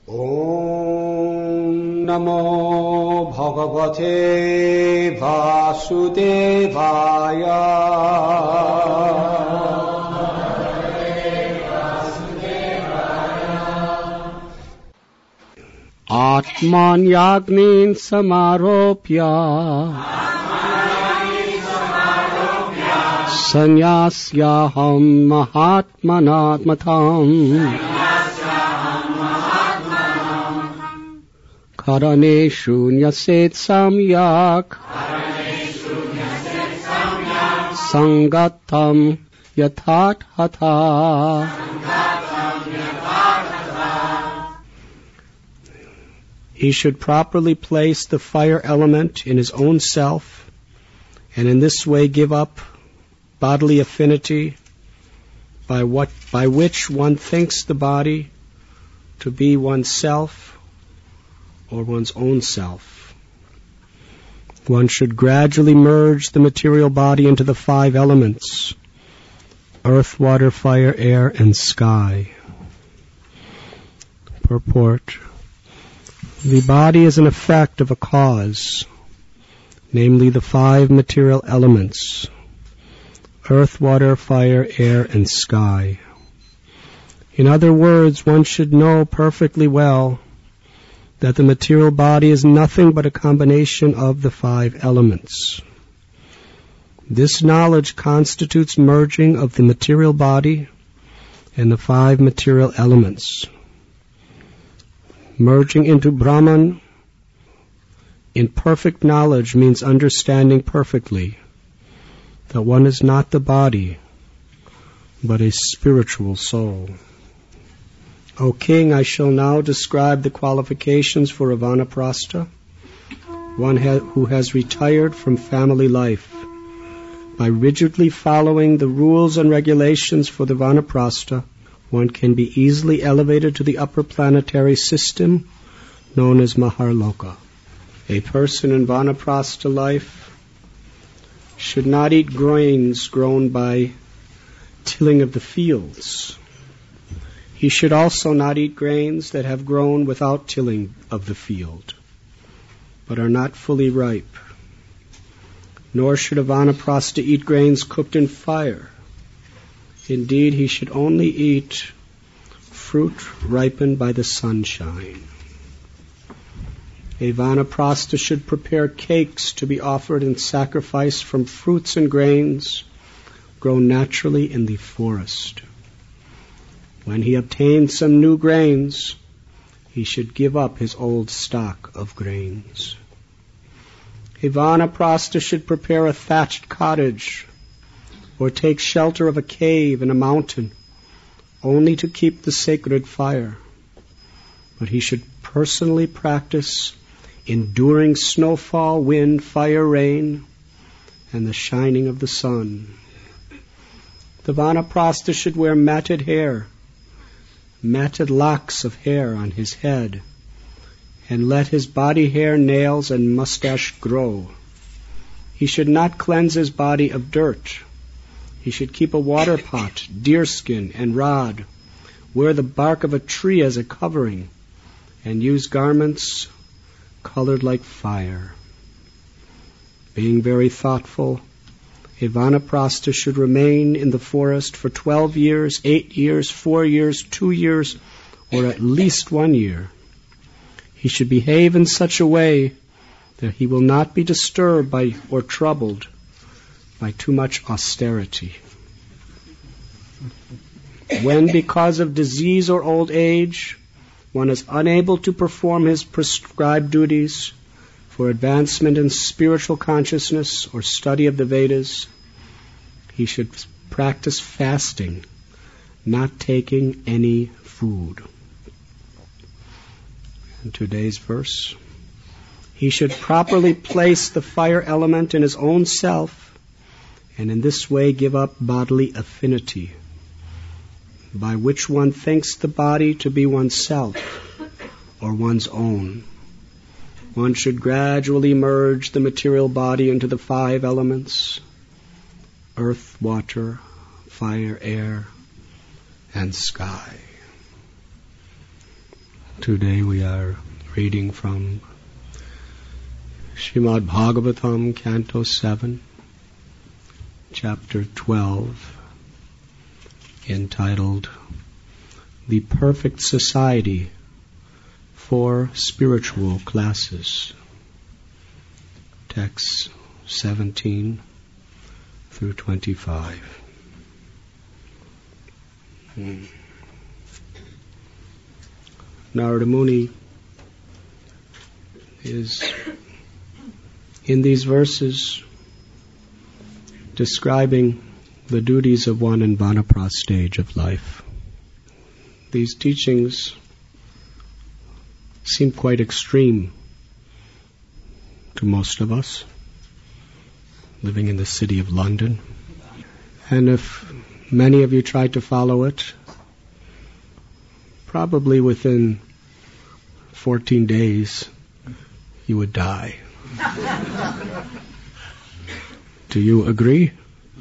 Om Namo Bhagavate Vasudevaya. Atman Yagnin Samaropya Sanyasyaham Mahatmanatmatam Karaneshu Nyaset Samyak Sangatam Yathat Hatha. He should properly place the fire element in his own self, and in this way give up bodily affinity by which one thinks the body to be oneself or one's own self. One should gradually merge the material body into the 5 elements: earth, water, fire, air, and sky. Purport. The body is an effect of a cause, namely the 5 material elements: earth, water, fire, air, and sky. In other words, one should know perfectly well that the material body is nothing but a combination of the 5 elements. This knowledge constitutes merging of the material body and the 5 material elements. Merging into Brahman in perfect knowledge means understanding perfectly that one is not the body, but a spiritual soul. O King, I shall now describe the qualifications for a vanaprastha, one who has retired from family life. By rigidly following the rules and regulations for the vanaprastha, one can be easily elevated to the upper planetary system known as Maharloka. A person in vanaprastha life should not eat grains grown by tilling of the fields. He should also not eat grains that have grown without tilling of the field, but are not fully ripe. Nor should a vanaprastha eat grains cooked in fire. Indeed, he should only eat fruit ripened by the sunshine. A vanaprastha should prepare cakes to be offered in sacrifice from fruits and grains grown naturally in the forest. When he obtains some new grains, he should give up his old stock of grains. A vanaprastha should prepare a thatched cottage or take shelter of a cave in a mountain, only to keep the sacred fire. But he should personally practice enduring snowfall, wind, fire, rain, and the shining of the sun. The vanaprastha should wear matted locks of hair on his head, and let his body hair, nails, and mustache grow. He should not cleanse his body of dirt. He should keep a water pot, deerskin, and rod, wear the bark of a tree as a covering, and use garments colored like fire. Being very thoughtful, a vanaprastha should remain in the forest for 12 years, 8 years, 4 years, 2 years, or at least 1 year. He should behave in such a way that he will not be disturbed by or troubled by too much austerity. When, because of disease or old age, one is unable to perform his prescribed duties for advancement in spiritual consciousness or study of the Vedas, he should practice fasting, not taking any food. In today's verse, he should properly place the fire element in his own self, and in this way give up bodily affinity, by which one thinks the body to be oneself or one's own. One should gradually merge the material body into the 5 elements: earth, water, fire, air, and sky. Today we are reading from Srimad Bhagavatam, Canto 7, Chapter 12, entitled The Perfect Society for Spiritual Classes. Texts 17 through 25. Narada Muni is in these verses describing the duties of one in Vanaprastha stage of life. These teachings seem quite extreme to most of us living in the city of London. And if many of you tried to follow it, probably within 14 days you would die. Do you agree?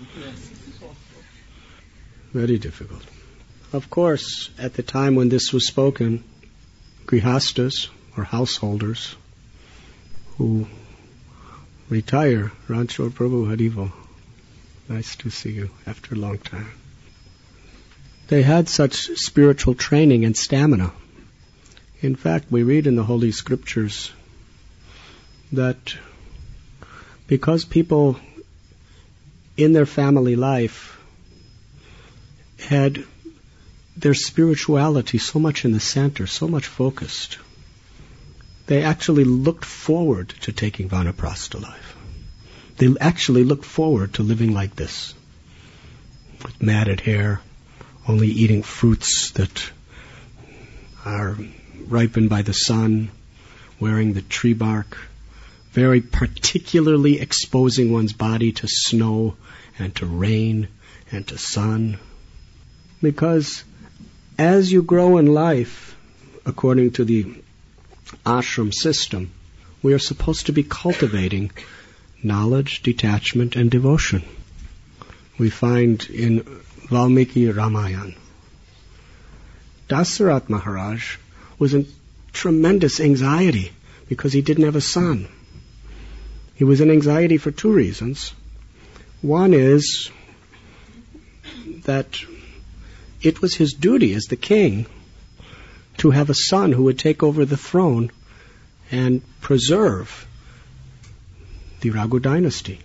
Very difficult. Of course, at the time when this was spoken, grihastas, or householders, who retire, Ranchor Prabhu Harivo, nice to see you after a long time. They had such spiritual training and stamina. In fact, we read in the Holy Scriptures that because people in their family life had their spirituality so much in the center, so much focused, they actually looked forward to taking Vanaprastha life. They actually looked forward to living like this, with matted hair, only eating fruits that are ripened by the sun, wearing the tree bark, very particularly exposing one's body to snow and to rain and to sun. Because as you grow in life, according to the ashram system, we are supposed to be cultivating knowledge, detachment, and devotion. We find in Valmiki Ramayana, Dasarat Maharaj was in tremendous anxiety because he didn't have a son. He was in anxiety for two reasons. One is that it was his duty as the king to have a son who would take over the throne and preserve the Raghu dynasty.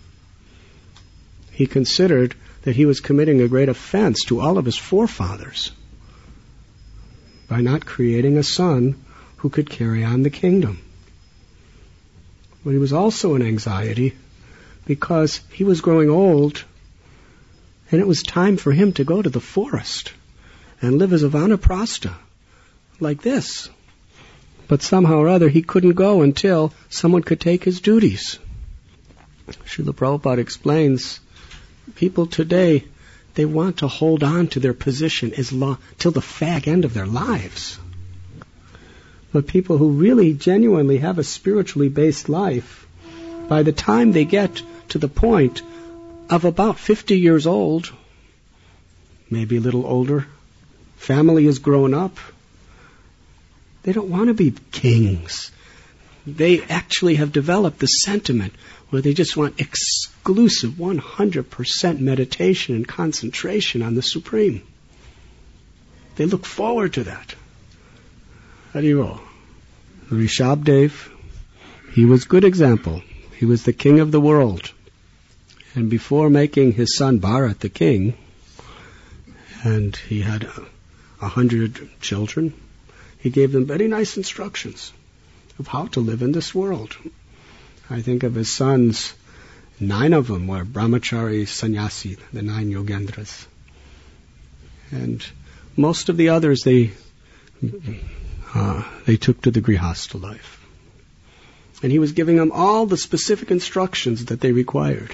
He considered that he was committing a great offense to all of his forefathers by not creating a son who could carry on the kingdom. But he was also in anxiety because he was growing old and it was time for him to go to the forest and live as a Vanaprastha, like this. But somehow or other he couldn't go until someone could take his duties. Srila Prabhupada explains, people today, they want to hold on to their position till the fag end of their lives. But people who really genuinely have a spiritually based life, by the time they get to the point of about 50 years old, maybe a little older, family has grown up, they don't want to be kings. They actually have developed the sentiment where they just want exclusive 100% meditation and concentration on the Supreme. They look forward to that. Haribo. Rishabdev, he was a good example. He was the king of the world. And before making his son Bharat the king, and he had 100 children, he gave them very nice instructions of how to live in this world. I think of his sons, 9 of them were brahmachari sannyasi, the 9 yogendras. And most of the others they took to the grihastha life. And he was giving them all the specific instructions that they required.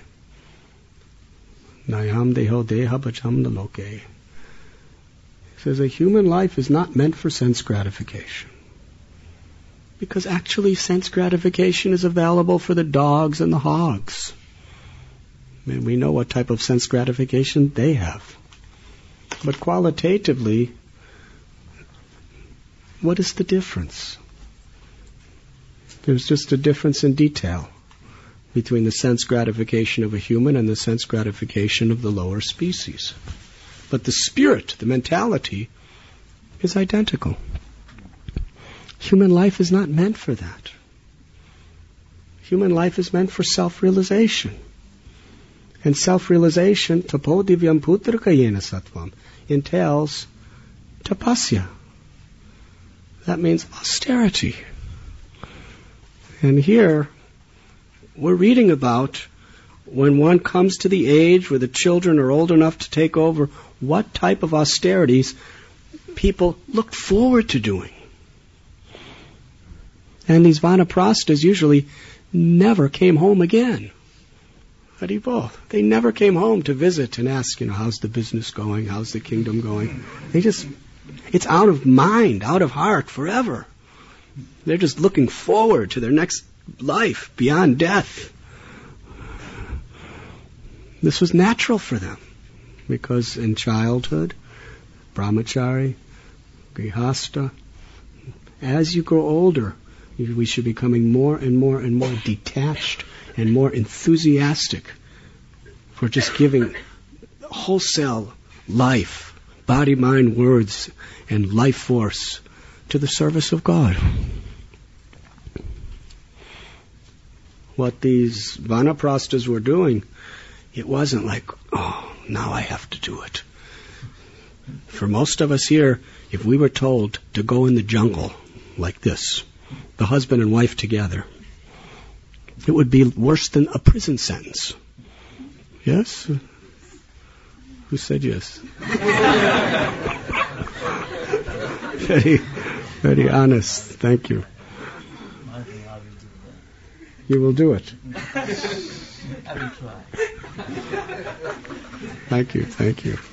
Nayam deho deha bacham naloke. He says a human life is not meant for sense gratification. Because actually sense gratification is available for the dogs and the hogs. And we know what type of sense gratification they have. But qualitatively, What is the difference? There's just a difference in detail between the sense gratification of a human and the sense gratification of the lower species. But the spirit, the mentality, is identical. Human life is not meant for that. Human life is meant for self-realization. And self-realization, tapodivyam putrakayena sattvam, entails tapasya. That means austerity. And here, we're reading about when one comes to the age where the children are old enough to take over, what type of austerities people looked forward to doing. And these vanaprasthas usually never came home again. Haribol. They never came home to visit and ask, how's the business going? How's the kingdom going? It's out of mind, out of heart, forever. They're just looking forward to their next life beyond death. This was natural for them, because in childhood, brahmachari, grihastha, as you grow older, we should be becoming more and more and more detached and more enthusiastic for just giving wholesale life, body, mind, words, and life force to the service of God. What these vanaprasthas were doing, it wasn't like, now I have to do it. For most of us here, if we were told to go in the jungle like this, the husband and wife together, it would be worse than a prison sentence. Yes? Who said yes? Very, very honest. Thank you. You will do it. I will try. Thank you.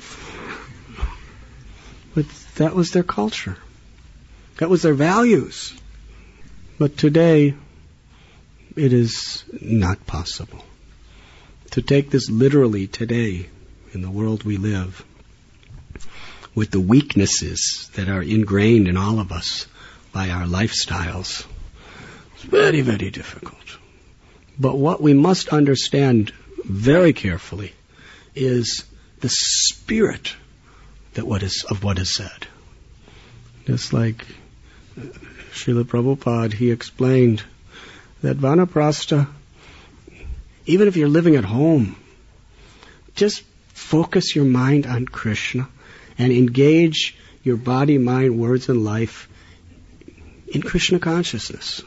But that was their culture. That was their values. But today, it is not possible to take this literally today in the world we live, with the weaknesses that are ingrained in all of us by our lifestyles. It's very, very difficult. But what we must understand very carefully is the spirit of what is said. Just like Srila Prabhupada, he explained that vanaprastha, even if you're living at home, just focus your mind on Krishna and engage your body, mind, words, and life in Krishna consciousness.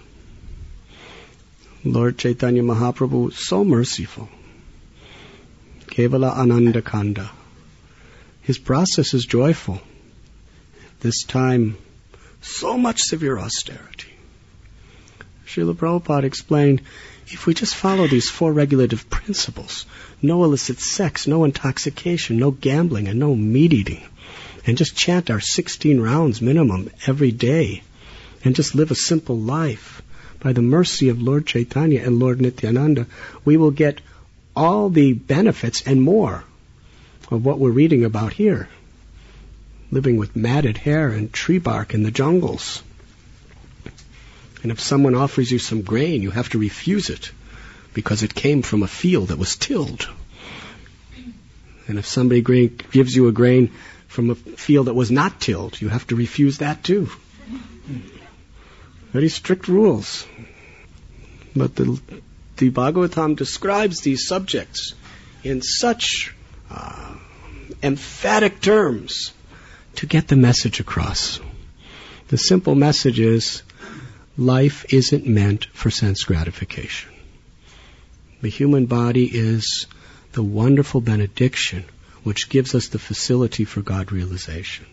Lord Chaitanya Mahaprabhu was so merciful. Kevala Ananda Kanda. His process is joyful. This time, so much severe austerity. Srila Prabhupada explained, if we just follow these 4 regulative principles, no illicit sex, no intoxication, no gambling, and no meat eating, and just chant our 16 rounds minimum every day, and just live a simple life, by the mercy of Lord Chaitanya and Lord Nityananda, we will get all the benefits and more of what we're reading about here. Living with matted hair and tree bark in the jungles. And if someone offers you some grain, you have to refuse it because it came from a field that was tilled. And if somebody gives you a grain from a field that was not tilled, you have to refuse that too. Very strict rules. But the Bhagavatam describes these subjects in such emphatic terms to get the message across. The simple message is, life isn't meant for sense gratification. The human body is the wonderful benediction which gives us the facility for God realization.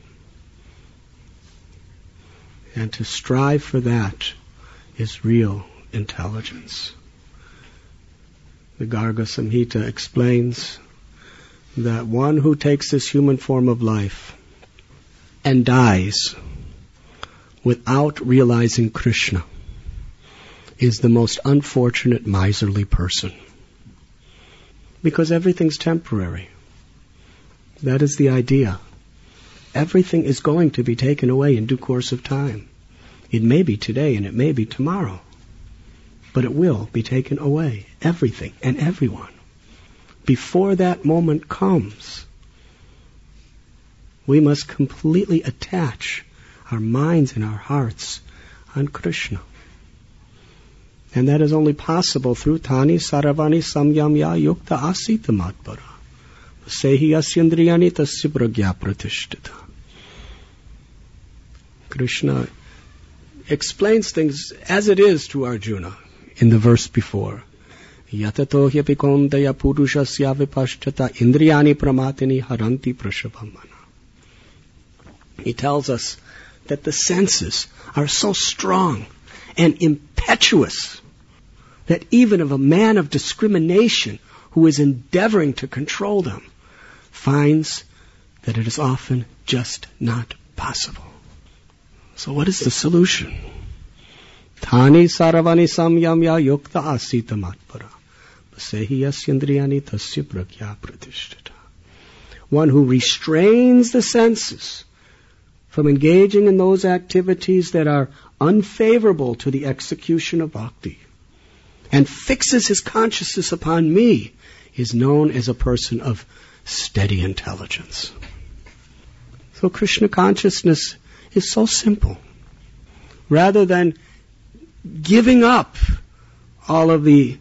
And to strive for that is real intelligence. The Garga Samhita explains that one who takes this human form of life and dies without realizing Krishna is the most unfortunate miserly person. Because everything's temporary. That is the idea. Everything is going to be taken away in due course of time. It may be today and it may be tomorrow, but it will be taken away, everything and everyone. Before that moment comes, we must completely attach our minds and our hearts on Krishna. And that is only possible through Tani Saravani Samyamya Yukta Asita Matpara. Sehi Asyandriyani Tasya Pragya Pratishtita. Krishna explains things as it is to Arjuna in the verse before. Yatato hyapikondaya purushasya vipashtata indriyani pramatini haranti prashabhamana. He tells us that the senses are so strong and impetuous that even of a man of discrimination who is endeavoring to control them finds that it is often just not possible. So what is the solution? Tani saravani samyamya yukta asita matpara. Sehi yasyandriyani tasya pragya pratishtita. One who restrains the senses from engaging in those activities that are unfavorable to the execution of bhakti and fixes his consciousness upon me is known as a person of steady intelligence. So Krishna consciousness is so simple. Rather than giving up all of the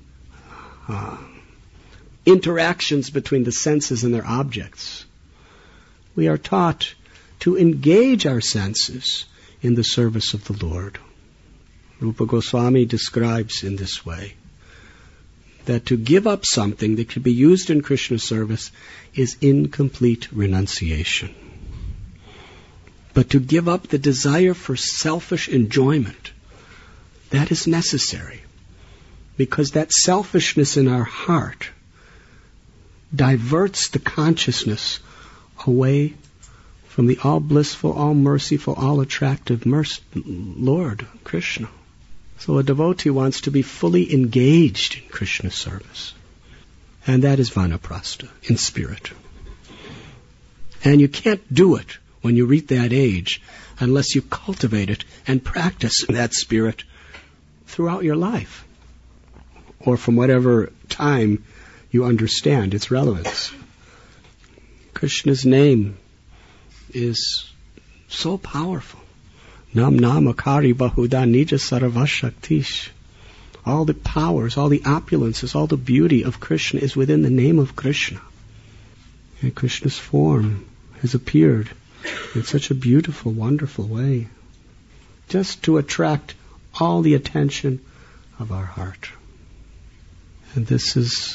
interactions between the senses and their objects, we are taught to engage our senses in the service of the Lord. Rupa Goswami describes in this way that to give up something that could be used in Krishna service is incomplete renunciation. But to give up the desire for selfish enjoyment, that is necessary, because that selfishness in our heart diverts the consciousness away from the all-blissful, all-merciful, all-attractive Lord, Krishna. So a devotee wants to be fully engaged in Krishna service. And that is vanaprastha, in spirit. And you can't do it when you reach that age unless you cultivate it and practice that spirit throughout your life, or from whatever time you understand its relevance. Krishna's name is so powerful. Nam namakari bahuda nija saravashaktish. All the powers, all the opulences, all the beauty of Krishna is within the name of Krishna. And Krishna's form has appeared in such a beautiful, wonderful way, just to attract all the attention of our heart. And this is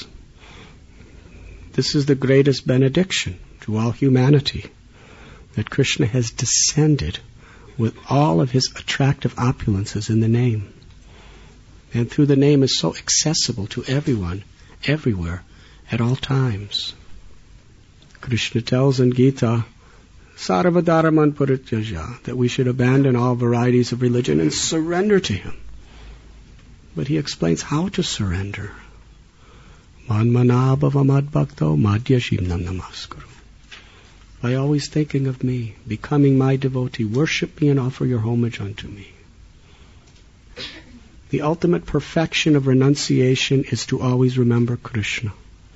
the greatest benediction to all humanity, that Krishna has descended with all of his attractive opulences in the name. And through the name is so accessible to everyone, everywhere, at all times. Krishna tells in Gita, Sarvadharaman Parityaja, that we should abandon all varieties of religion and surrender to him. But he explains how to surrender. Manmanabhava madbhakto madhyashimnam namaskaru. By always thinking of me, becoming my devotee, worship me and offer your homage unto me. The ultimate perfection of renunciation is to always remember Krishna.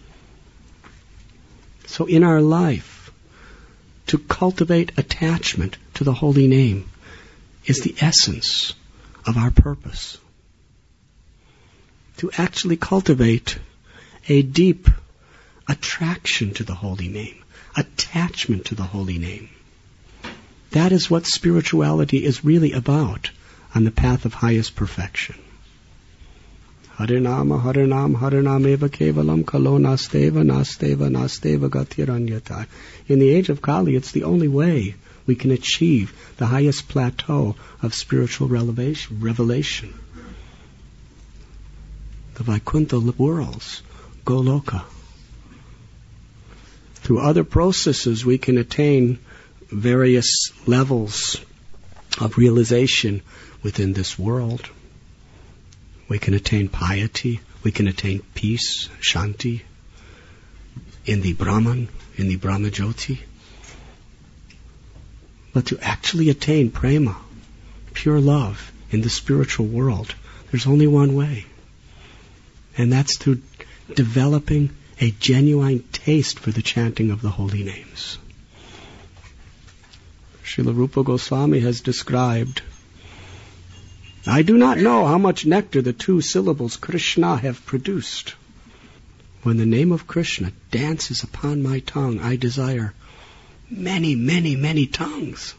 So in our life, to cultivate attachment to the holy name is the essence of our purpose. To actually cultivate a deep attraction to the holy name, attachment to the holy name. That is what spirituality is really about on the path of highest perfection. Harinama, Harinam, Harinameva Kevalam, Kalo Nasteva, Nasteva, Nasteva Gatiranyata. In the age of Kali, it's the only way we can achieve the highest plateau of spiritual revelation. The Vaikuntha worlds, Goloka. Through other processes, we can attain various levels of realization within this world. We can attain piety, we can attain peace, shanti, in the Brahman, in the Brahmajyoti. But to actually attain prema, pure love, in the spiritual world. There's only one way. And that's through developing a genuine taste for the chanting of the holy names. Srila Rupa Goswami has described, I do not know how much nectar the two syllables Krishna have produced. When the name of Krishna dances upon my tongue, I desire many, many, many tongues.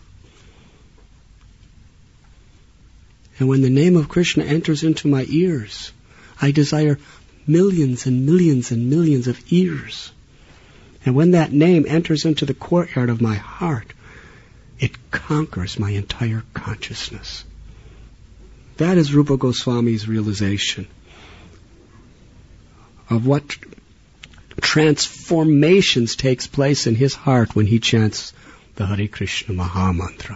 And when the name of Krishna enters into my ears, I desire millions and millions and millions of ears. And when that name enters into the courtyard of my heart, it conquers my entire consciousness. That is Rupa Goswami's realization of what transformations takes place in his heart when he chants the Hare Krishna Maha Mantra.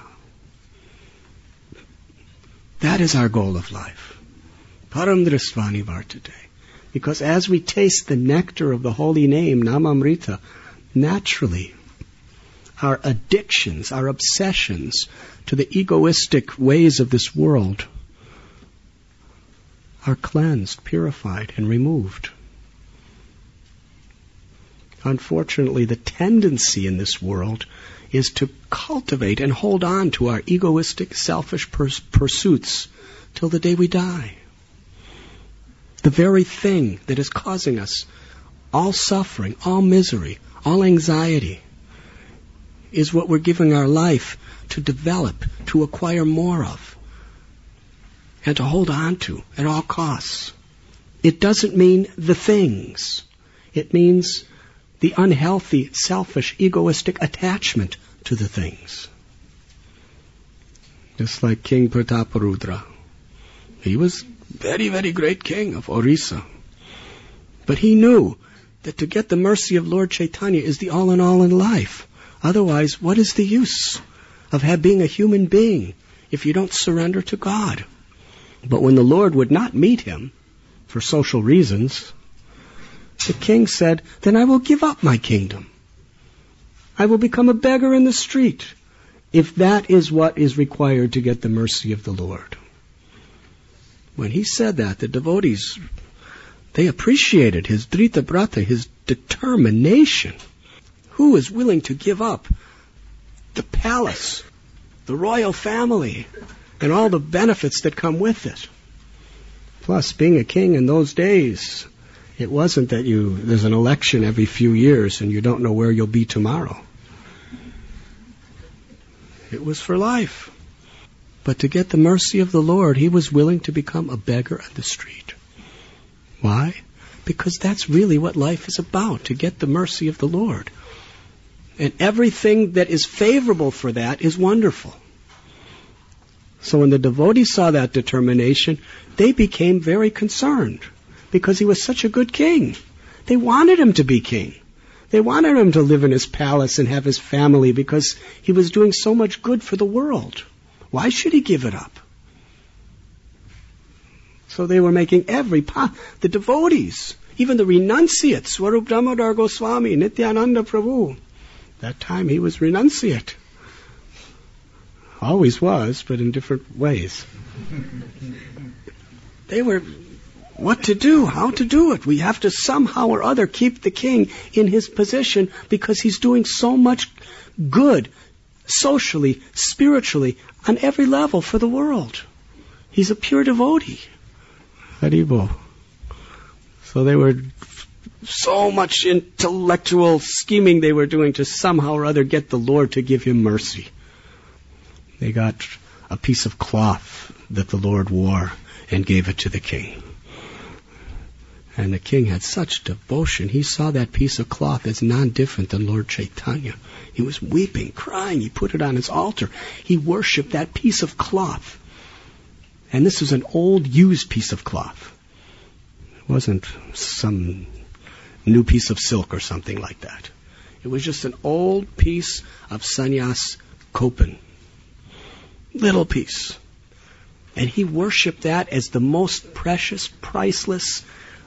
That is our goal of life. Param Dristvani Vartate. Because as we taste the nectar of the holy name, Namamrita, naturally our addictions, our obsessions to the egoistic ways of this world are cleansed, purified, and removed. Unfortunately, the tendency in this world is to cultivate and hold on to our egoistic, selfish pursuits till the day we die. The very thing that is causing us all suffering, all misery, all anxiety is what we're giving our life to develop, to acquire more of, and to hold on to at all costs. It doesn't mean the things. It means the unhealthy, selfish, egoistic attachment to the things. Just like King Prataparudra. He was very, very great king of Orissa. But he knew that to get the mercy of Lord Chaitanya is the all in life. Otherwise, what is the use of being a human being if you don't surrender to God? But when the Lord would not meet him for social reasons, the king said, then I will give up my kingdom. I will become a beggar in the street if that is what is required to get the mercy of the Lord. When he said that, the devotees, they appreciated his drita brata, his determination. Who is willing to give up the palace, the royal family, and all the benefits that come with it? Plus, being a king in those days, it wasn't that there's an election every few years and you don't know where you'll be tomorrow. It was for life. But to get the mercy of the Lord, he was willing to become a beggar on the street. Why? Because that's really what life is about, to get the mercy of the Lord. And everything that is favorable for that is wonderful. So when the devotees saw that determination, they became very concerned because he was such a good king. They wanted him to be king. They wanted him to live in his palace and have his family because he was doing so much good for the world. Why should he give it up? So they were making the devotees, even the renunciates, Swarup Damodar Goswami, Nityananda Prabhu. That time he was renunciate. Always was, but in different ways. They were, what to do, how to do it. We have to somehow or other keep the king in his position because he's doing so much good, socially, spiritually, on every level for the world. He's a pure devotee. Haribo. So they were so much intellectual scheming they were doing to somehow or other get the Lord to give him mercy. They got a piece of cloth that the Lord wore and gave it to the king. And the king had such devotion. He saw that piece of cloth as non-different than Lord Chaitanya. He was weeping, crying. He put it on his altar. He worshipped that piece of cloth. And this was an old, used piece of cloth. It wasn't some new piece of silk or something like that. It was just an old piece of sannyas kopan. Little piece. And he worshipped that as the most precious, priceless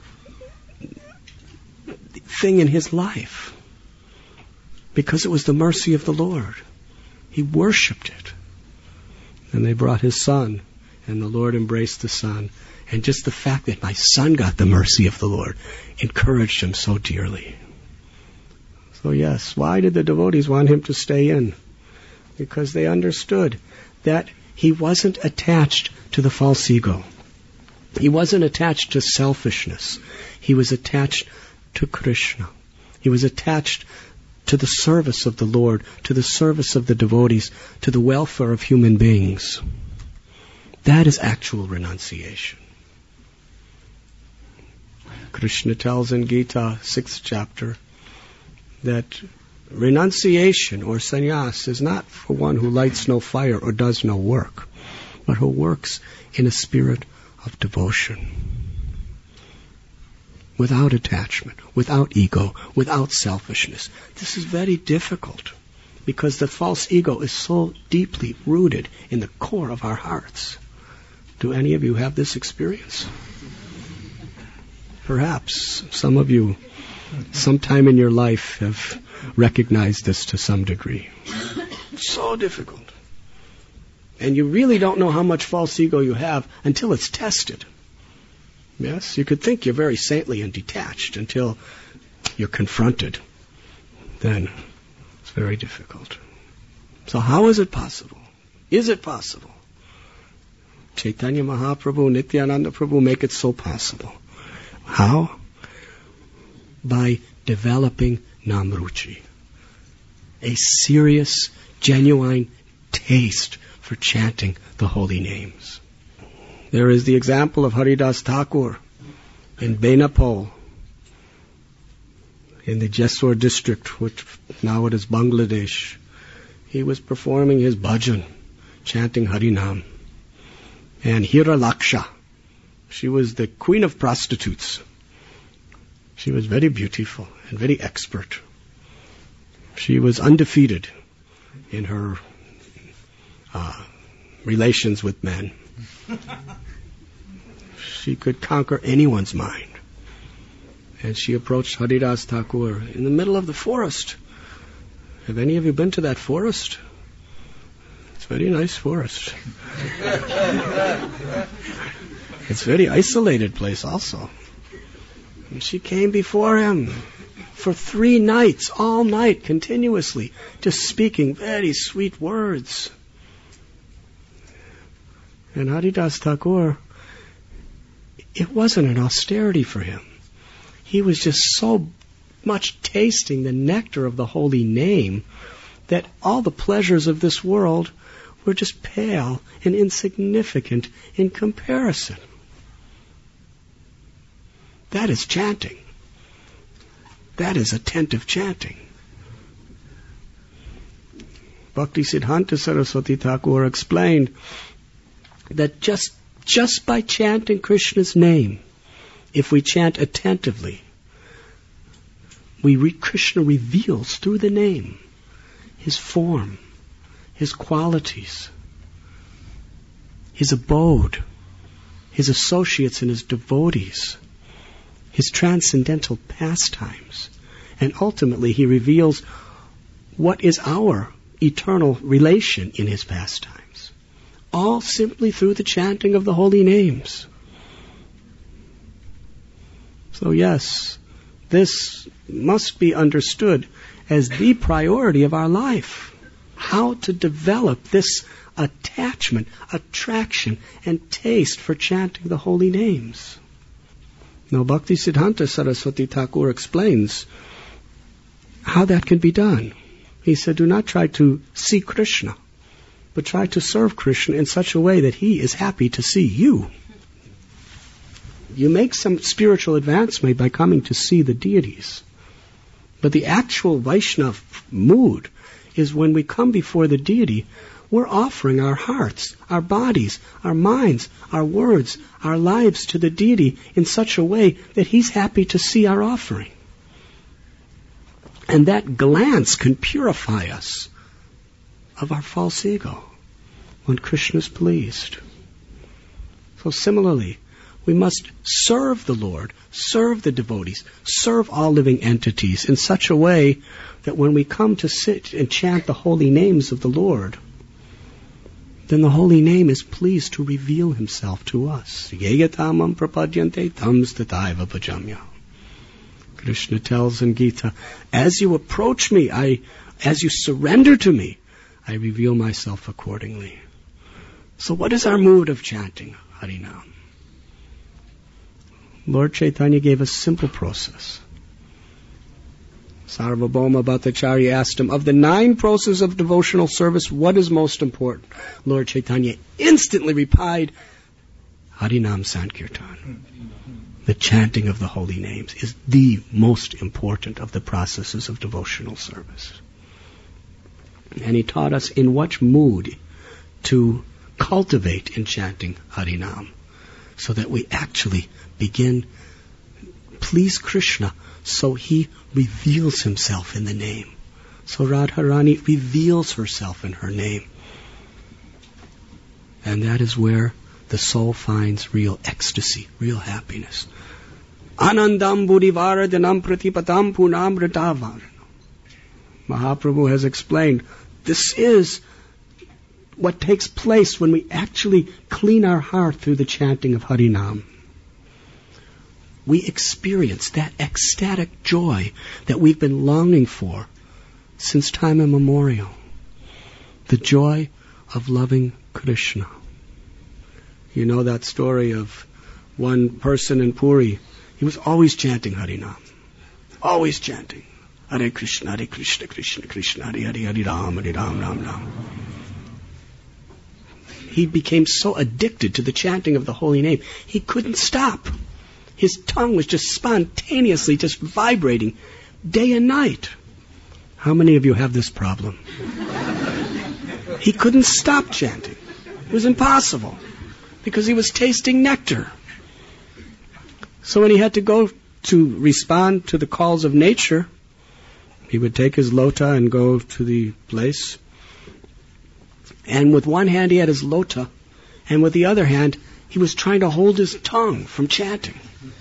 thing in his life. Because it was the mercy of the Lord. He worshipped it. And they brought his son And the Lord embraced the son. And just the fact that my son got the mercy of the Lord encouraged him so dearly. So yes, why did the devotees want him to stay in? Because they understood that he wasn't attached to the false ego. He wasn't attached to selfishness. He was attached to Krishna. He was attached to the service of the Lord, to the service of the devotees, to the welfare of human beings. That is actual renunciation. Krishna tells in Gita, 6th chapter, that renunciation or sannyas is not for one who lights no fire or does no work, but who works in a spirit of devotion. Without attachment, without ego, without selfishness. This is very difficult because the false ego is so deeply rooted in the core of our hearts. Do any of you have this experience? Perhaps some of you, sometime in your life, have recognized this to some degree. So difficult. And you really don't know how much false ego you have until it's tested. Yes, you could think you're very saintly and detached until you're confronted. Then it's very difficult. So how is it possible? Is it possible? Chaitanya Mahaprabhu, Nityananda Prabhu make it so possible. How? By developing Namruchi. A serious, genuine taste for chanting the holy names. There is the example of Haridas Thakur in Benapole, in the Jessore district, which now it is Bangladesh. He was performing his bhajan, chanting Harinam. And Hira Laksha, she was the queen of prostitutes. She was very beautiful and very expert. She was undefeated in her relations with men. She could conquer anyone's mind. And she approached Haridas Thakur in the middle of the forest. Have any of you been to that forest? It's a very nice forest. It's a very isolated place also. And she came before him for 3 nights, all night, continuously, just speaking very sweet words. And Haridas Thakur, it wasn't an austerity for him. He was just so much tasting the nectar of the holy name that all the pleasures of this world were just pale and insignificant in comparison. That is chanting. That is attentive chanting. Bhaktisiddhanta Saraswati Thakur explained that just by chanting Krishna's name, if we chant attentively, Krishna reveals through the name his form, his qualities, his abode, his associates and his devotees, his transcendental pastimes, and ultimately he reveals what is our eternal relation in his pastimes. All simply through the chanting of the holy names. So yes, this must be understood as the priority of our life. How to develop this attachment, attraction, and taste for chanting the holy names. Now Bhaktisiddhanta Saraswati Thakur explains how that can be done. He said, do not try to see Krishna, but try to serve Krishna in such a way that he is happy to see you. You make some spiritual advancement by coming to see the deities. But the actual Vaishnava mood is when we come before the deity, we're offering our hearts, our bodies, our minds, our words, our lives to the deity in such a way that he's happy to see our offering. And that glance can purify us of our false ego when Krishna is pleased. So similarly, we must serve the Lord, serve the devotees, serve all living entities in such a way that when we come to sit and chant the holy names of the Lord, then the holy name is pleased to reveal himself to us. Yeyatamam prapadyante tam stataiva bhajamya. Krishna tells in Gita, as you approach me, as you surrender to me, I reveal myself accordingly. So what is our mood of chanting Harinam? Lord Chaitanya gave a simple process. Sarvabhauma Bhattacharya asked him, of the 9 processes of devotional service, what is most important? Lord Chaitanya instantly replied, Harinam Sankirtan. The chanting of the holy names is the most important of the processes of devotional service. And he taught us in what mood to cultivate in chanting Harinam, so that we actually begin please Krishna, so he reveals himself in the name. So Radharani reveals herself in her name. And that is where the soul finds real ecstasy, real happiness. Anandam buddhivaradanam pratipatam punamritavan. Mahaprabhu has explained, this is what takes place when we actually clean our heart through the chanting of Harinam. We experience that ecstatic joy that we've been longing for since time immemorial. The joy of loving Krishna. You know that story of one person in Puri. He was always chanting Harinam. Always chanting. Hare Krishna, Krishna Krishna, Hare Hare, Hare Ram, Ram Ram. He became so addicted to the chanting of the holy name, he couldn't stop. His tongue was just spontaneously just vibrating day and night. How many of you have this problem? He couldn't stop chanting. It was impossible because he was tasting nectar. So when he had to go to respond to the calls of nature, he would take his lota and go to the place. And with one hand he had his lota, and with the other hand he was trying to hold his tongue from chanting.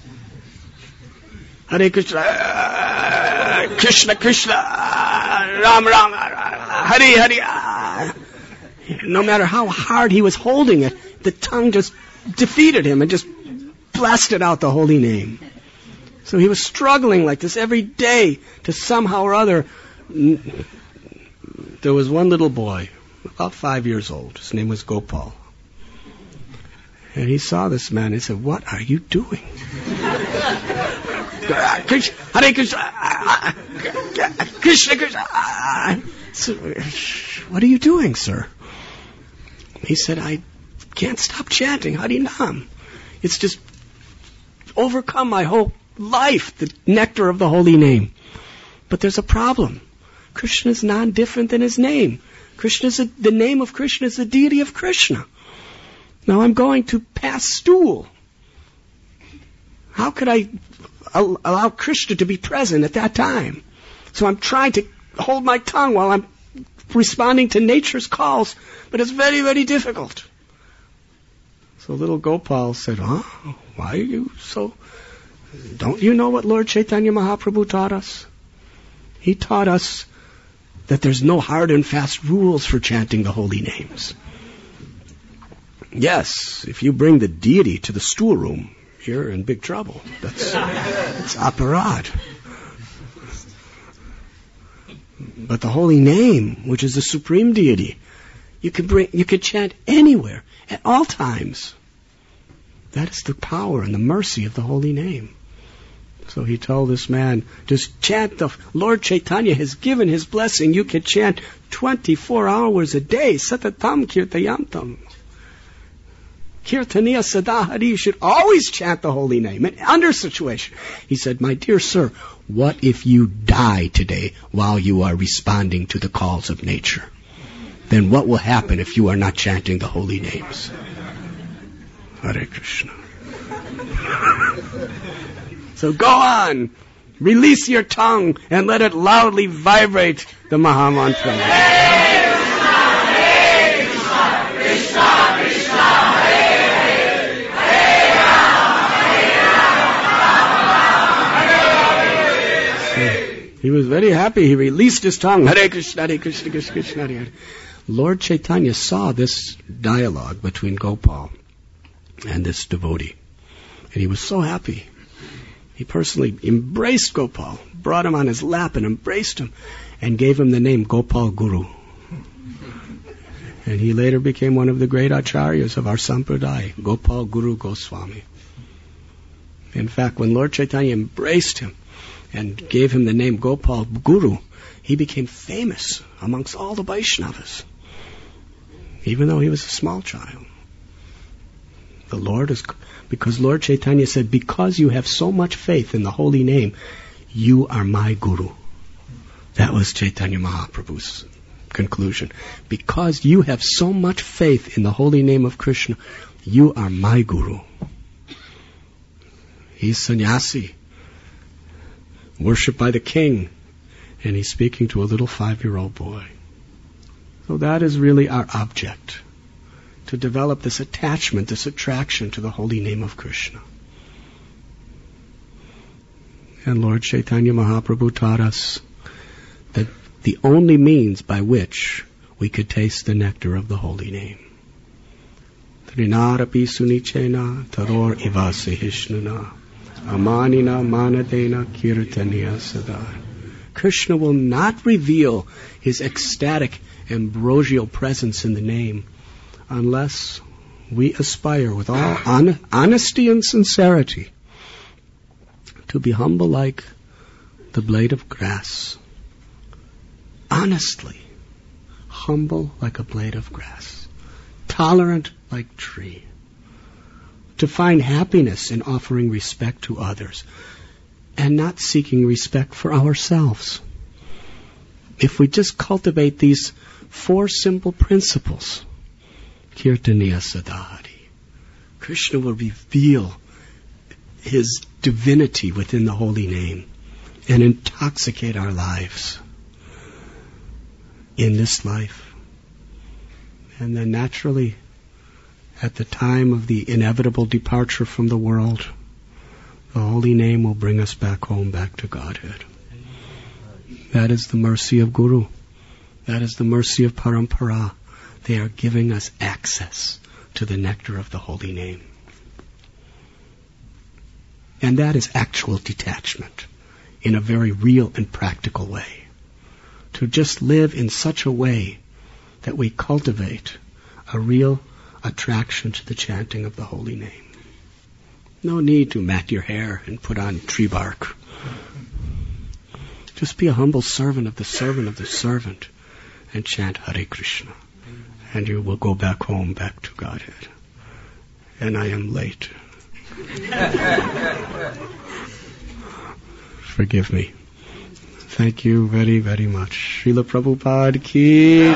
Hare Krishna, Krishna Krishna, Ram Ram, Hare Hare. No matter how hard he was holding it, the tongue just defeated him and just blasted out the holy name. So he was struggling like this every day to somehow or other. There was one little boy, about 5 years old. His name was Gopal. And he saw this man and said, what are you doing? Hare Krishna, Krishna Krishna. So, what are you doing, sir? He said, I can't stop chanting Harinam. It's just overcome my whole life, the nectar of the holy name. But there's a problem. Krishna is non-different than his name. The name of Krishna is the deity of Krishna. Now I'm going to pass stool. How could I allow Krishna to be present at that time? So I'm trying to hold my tongue while I'm responding to nature's calls, but it's very, very difficult. So little Gopal said, why are you so... Don't you know what Lord Chaitanya Mahaprabhu taught us? He taught us that there's no hard and fast rules for chanting the holy names. Yes, if you bring the deity to the stool room, you're in big trouble. That's aparad. But the holy name, which is the supreme deity, you could chant anywhere, at all times. That is the power and the mercy of the holy name. So he told this man, just chant the Lord Chaitanya has given his blessing. You can chant 24 hours a day. Satatam kirtayantam. Kirtaniya sadahari. You should always chant the holy name in under situation. He said, my dear sir, what if you die today while you are responding to the calls of nature? Then what will happen if you are not chanting the holy names? Hare Krishna. So go on, release your tongue and let it loudly vibrate the Mahamantra. Hare Krishna, Krishna Krishna, Hare Hare, Hare Rama, Hare Rama. He was very happy. He released his tongue. Hare Krishna, Krishna Krishna, Hare Hare. Lord Chaitanya saw this dialogue between Gopal and this devotee, and he was so happy. He personally embraced Gopal, brought him on his lap and embraced him, and gave him the name Gopal Guru. And he later became one of the great acharyas of our sampradaya, Gopal Guru Goswami. In fact, when Lord Chaitanya embraced him and gave him the name Gopal Guru, he became famous amongst all the Vaishnavas, even though he was a small child. Because Lord Chaitanya said, because you have so much faith in the holy name, you are my Guru. That was Chaitanya Mahaprabhu's conclusion. Because you have so much faith in the holy name of Krishna, you are my Guru. He's sannyasi, worshipped by the king, and he's speaking to a little 5-year-old boy. So that is really our object, to develop this attachment, this attraction to the holy name of Krishna. And Lord Chaitanya Mahaprabhu taught us that the only means by which we could taste the nectar of the holy name. Trinarapi sunichena taror ivase hishnuna amanina manadena kirtaniya sada. Krishna will not reveal his ecstatic ambrosial presence in the name unless we aspire with all honesty and sincerity to be humble like the blade of grass. Honestly, humble like a blade of grass. Tolerant like tree. To find happiness in offering respect to others and not seeking respect for ourselves. If we just cultivate these 4 simple principles, Kirtaniya Sadhari, Krishna will reveal his divinity within the holy name and intoxicate our lives in this life. And then naturally, at the time of the inevitable departure from the world, the holy name will bring us back home, back to Godhead. That is the mercy of Guru. That is the mercy of Parampara. They are giving us access to the nectar of the holy name. And that is actual detachment in a very real and practical way. To just live in such a way that we cultivate a real attraction to the chanting of the holy name. No need to mat your hair and put on tree bark. Just be a humble servant of the servant and chant Hare Krishna. And you will go back home, back to Godhead. And I am late. Forgive me. Thank you very, very much. Srila Prabhupada ki